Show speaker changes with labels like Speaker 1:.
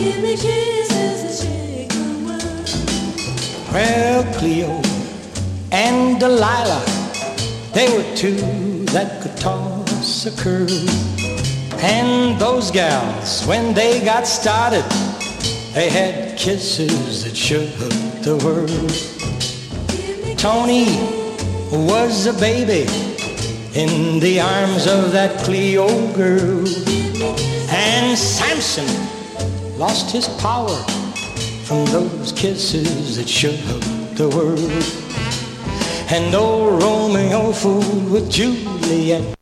Speaker 1: Give me kisses that shake the world.
Speaker 2: Well, Cleo and Delilah, they were two that could toss a curve. And those gals, when they got started, they had kisses that shook the world. Tony was a baby in the arms of that Cleo girl. And Samson lost his power from those kisses that shook the world. And old Romeo fooled with Juliet